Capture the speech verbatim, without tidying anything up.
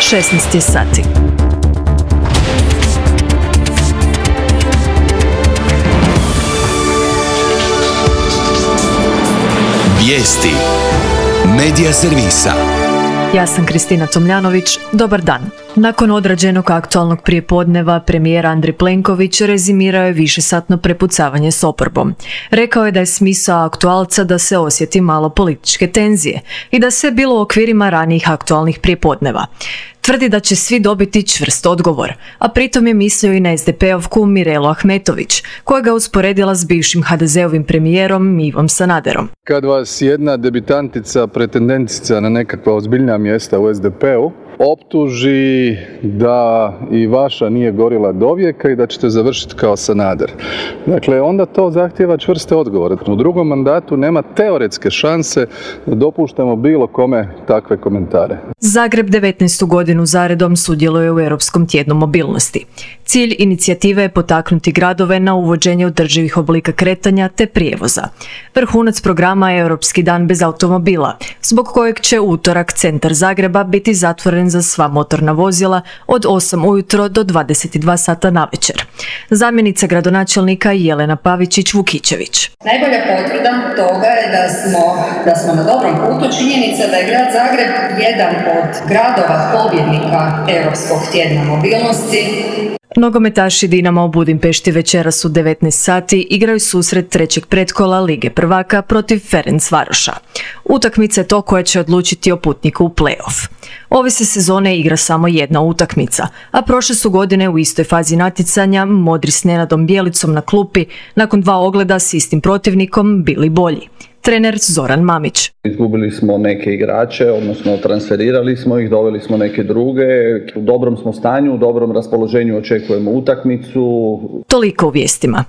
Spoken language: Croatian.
šesnaest je sati. Vijesti Medija servisa. Ja sam Kristina Tomljanović, dobar dan. Nakon odrađenog aktualnog prijepodneva, premijer Andrej Plenković rezimirao je višesatno prepucavanje s oporbom. Rekao je da je smisao aktualca da se osjeti malo političke tenzije i da se bilo u okvirima ranijih aktualnih prijepodneva. Tvrdi da će svi dobiti čvrst odgovor, a pritom je mislio i na es de pe-ovku Mirelu Ahmetović, koja ga usporedila s bivšim ha de ze-ovim premijerom Ivom Sanaderom. Kad vas jedna debitantica, pretendentica na nekakva ozbiljna mjesta u es de pe-u optuži da i vaša nije gorila do vijeka i da ćete završiti kao Sanader. Dakle, onda to zahtijeva čvrste odgovore. U drugom mandatu nema teoretske šanse da dopuštamo bilo kome takve komentare. Zagreb devetnaestu godinu zaredom sudjeluje u Europskom tjednu mobilnosti. Cilj inicijative je potaknuti gradove na uvođenje održivih oblika kretanja te prijevoza. Vrhunac programa je Europski dan bez automobila, zbog kojeg će u utorak centar Zagreba biti zatvoren za sva motorna vozila od osam ujutro do dvadeset dva sata navečer. Zamjenica gradonačelnika Jelena Pavičić-Vukičević. Najbolja potvrda toga je da smo, da smo na dobrom putu. Činjenica da je grad Zagreb jedan od gradova pobjednika Europskog tjedna mobilnosti. Nogometaši Dinama u Budimpešti večeras u devetnaest sati igraju susret trećeg pretkola Lige prvaka protiv Ferencvaroša. Utakmica je to koja će odlučiti o putniku u play-off. Ove se sezone igra samo jedna utakmica, a prošle su godine u istoj fazi natjecanja Modri s Nenadom Bjelicom na klupi nakon dva ogleda s istim protivnikom bili bolji. Trener Zoran Mamić. Izgubili smo neke igrače, odnosno transferirali smo ih, doveli smo neke druge. U dobrom smo stanju, u dobrom raspoloženju očekujemo utakmicu. Toliko u vijestima.